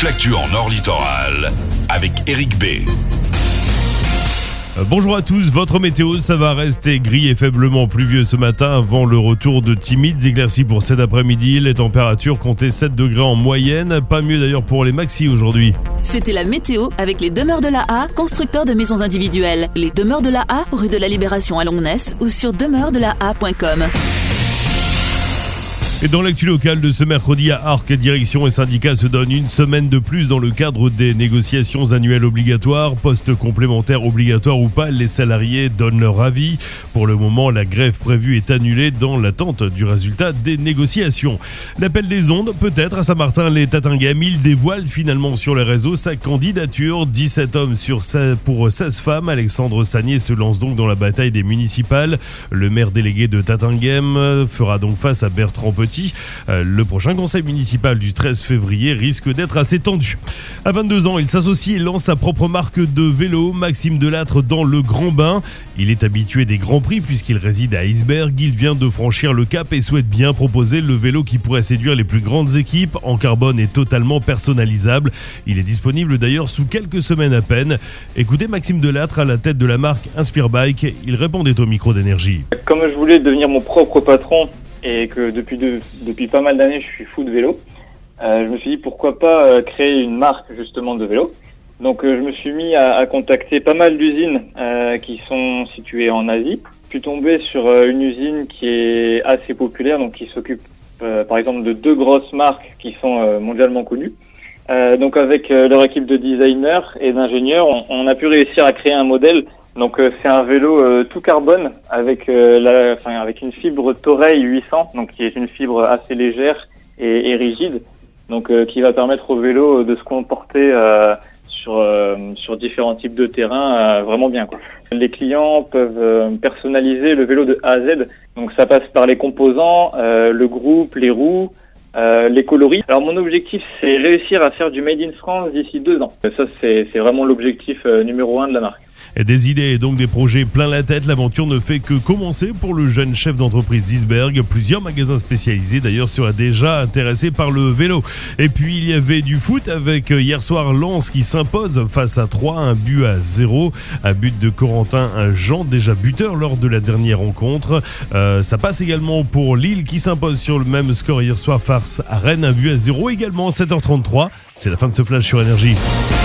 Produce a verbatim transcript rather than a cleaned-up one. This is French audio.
toute l'actu en Nord Littoral avec Eric B. Bonjour à tous, votre météo, ça va rester gris et faiblement pluvieux ce matin avant le retour de timides éclaircies pour cet après-midi. Les températures comptaient sept degrés en moyenne, pas mieux d'ailleurs pour les maxis aujourd'hui. C'était la météo avec les Demeures de la A, constructeurs de maisons individuelles. Les Demeures de la A, rue de la Libération à Longnes ou sur demeures de la a point com. Et dans l'actu locale de ce mercredi à Arques, direction et syndicats se donnent une semaine de plus dans le cadre des négociations annuelles obligatoires. Postes complémentaires obligatoires ou pas, les salariés donnent leur avis. Pour le moment, la grève prévue est annulée dans l'attente du résultat des négociations. L'appel des ondes, peut-être à Saint-Martin-les-Tatinguem, il dévoile finalement sur les réseaux sa candidature. dix-sept hommes sur seize pour seize femmes. Alexandre Sagnier se lance donc dans la bataille des municipales. Le maire délégué de Tatinguem fera donc face à Bertrand Petit. Le prochain conseil municipal du treize février risque d'être assez tendu. À vingt-deux ans, il s'associe et lance sa propre marque de vélo, Maxime Delattre dans le Grand Bain. Il est habitué des grands prix puisqu'il réside à Iceberg. Il vient de franchir le cap et souhaite bien proposer le vélo qui pourrait séduire les plus grandes équipes, en carbone et totalement personnalisable. Il est disponible d'ailleurs sous quelques semaines à peine. Écoutez Maxime Delattre à la tête de la marque Inspire Bike. Il répondait au micro d'énergie. Comme je voulais devenir mon propre patron, et que depuis, de, depuis pas mal d'années, je suis fou de vélo. Euh, je me suis dit pourquoi pas euh, créer une marque justement de vélo. Donc euh, je me suis mis à, à contacter pas mal d'usines euh, qui sont situées en Asie. Je suis tombé sur euh, une usine qui est assez populaire, donc qui s'occupe euh, par exemple de deux grosses marques qui sont euh, mondialement connues. Euh, donc avec euh, leur équipe de designers et d'ingénieurs, on, on a pu réussir à créer un modèle. Donc euh, c'est un vélo euh, tout carbone avec euh, la, enfin avec une fibre Toray huit cents, donc qui est une fibre assez légère et, et rigide, donc euh, qui va permettre au vélo de se comporter euh, sur euh, sur différents types de terrains euh, vraiment bien quoi. Les clients peuvent euh, personnaliser le vélo de A à Z, donc ça passe par les composants, euh, le groupe, les roues. Euh, les coloris. Alors mon objectif c'est réussir à faire du Made in France d'ici deux ans. Ça c'est, c'est vraiment l'objectif euh, numéro un de la marque. Et des idées et donc des projets plein la tête, l'aventure ne fait que commencer pour le jeune chef d'entreprise d'Iceberg. Plusieurs magasins spécialisés d'ailleurs seraient déjà intéressés par le vélo. Et puis il y avait du foot avec hier soir Lens qui s'impose face à Troyes, un but à zéro. Un but de Corentin Jean, déjà buteur lors de la dernière rencontre. Euh, ça passe également pour Lille qui s'impose sur le même score hier soir face à Rennes, un but à zéro également, sept heures trente-trois. C'est la fin de ce flash sur Énergie.